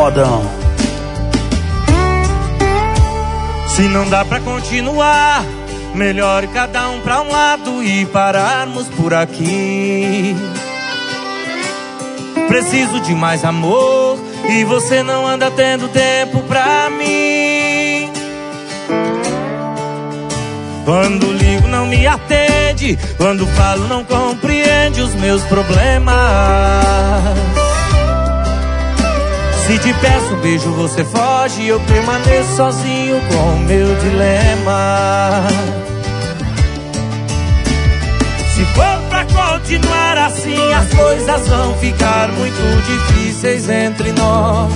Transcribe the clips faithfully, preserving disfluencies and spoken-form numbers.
modão. Se não dá pra continuar, melhor cada um pra um lado e pararmos por aqui. Preciso de mais amor e você não anda tendo tempo pra mim. Quando ligo não me atende, quando falo não compreende os meus problemas. Se te peço um beijo você foge, eu permaneço sozinho com o meu dilema. Se for pra continuar assim, as coisas vão ficar muito difíceis entre nós.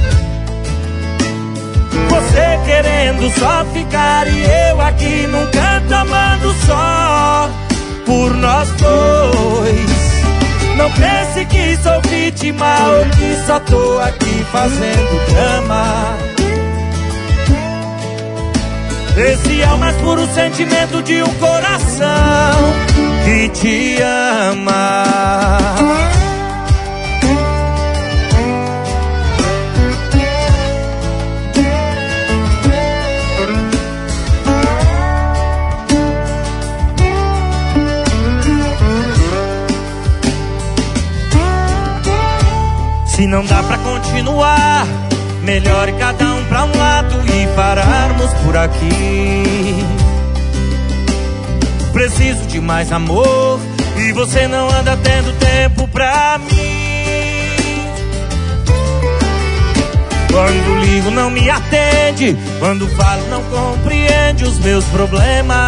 Você querendo só ficar e eu aqui num canto amando só por nós dois. Não pense que sou vítima ou que só tô aqui fazendo drama. Esse é o mais puro sentimento de um coração que te ama. Se não dá pra continuar, melhor cada um pra um lado e pararmos por aqui. Preciso de mais amor e você não anda tendo tempo pra mim. Quando ligo não me atende, quando falo não compreende os meus problemas.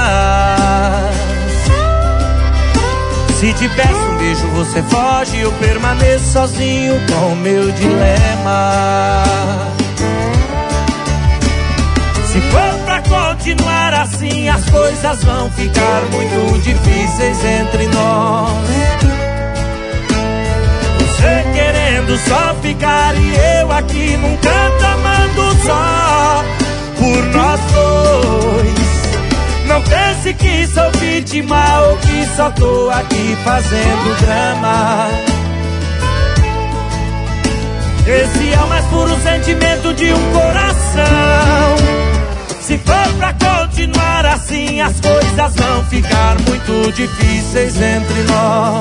Se te peço um beijo você foge, eu permaneço sozinho com o meu dilema. Se for pra continuar assim, as coisas vão ficar muito difíceis entre nós. Você querendo só ficar e eu aqui num canto amando só por nós dois. Não pense que sou vítima ou que só tô aqui fazendo drama. Esse é o mais puro sentimento de um coração. Se for pra continuar assim, as coisas vão ficar muito difíceis entre nós.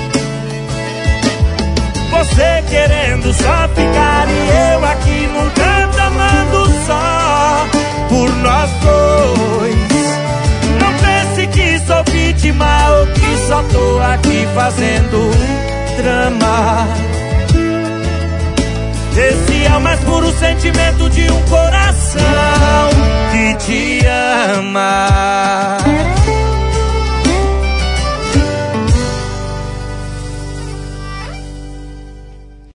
Você querendo só ficar e eu aqui num canto amando só por nós dois. Não pense que sou vítima ou que só tô aqui fazendo drama. Esse é o mais puro sentimento de um coração que te ama.